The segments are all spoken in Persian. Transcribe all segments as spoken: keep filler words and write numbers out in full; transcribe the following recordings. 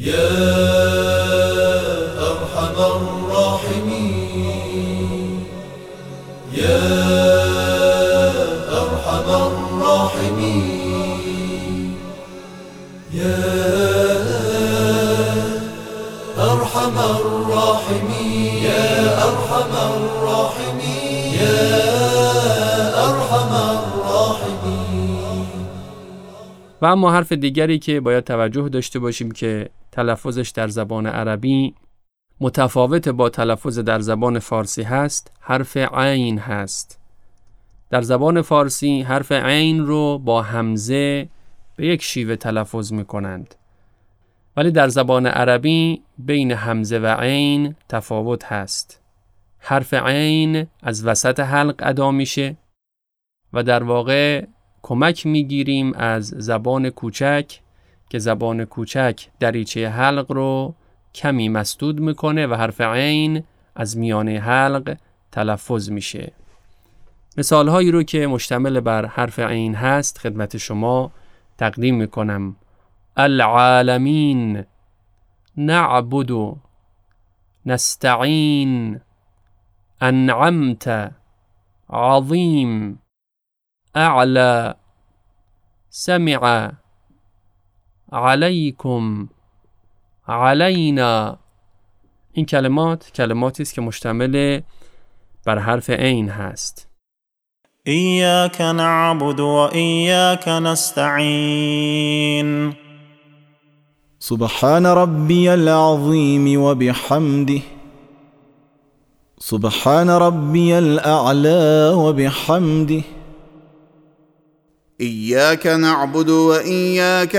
يا أرحم الراحمين يا أرحم الراحمين يا أرحم الراحمين يا أرحم الراحمين يا أرحم الراحمين. و اما حرف دیگری که باید توجه داشته باشیم که تلفظش در زبان عربی متفاوت با تلفظ در زبان فارسی هست، حرف عین هست. در زبان فارسی حرف عین رو با همزه به یک شیوه تلفظ می کنند، ولی در زبان عربی بین همزه و عین تفاوت هست. حرف عین از وسط حلق ادا میشه و در واقع کمک میگیریم از زبان کوچک که زبان کوچک دریچه حلق رو کمی مسدود میکنه و حرف عین از میانه حلق تلفظ میشه. مثال هایی رو که مشتمل بر حرف عین هست خدمت شما تقدیم میکنم. العالمین، نعبد، نستعین، انعمت، عظیم، اعلى، سمع، علیکم، علینا. این کلمات کلماتی است که مشتمل بر حرف عین هست. ایاک نعبد و ایاک نستعین. سبحان ربی العظیم و بحمده. سبحان ربی الاعلى و بحمده. إياك نعبد وإياك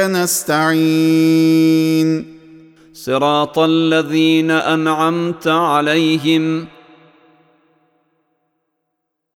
نستعين. صراط الذين أنعمت عليهم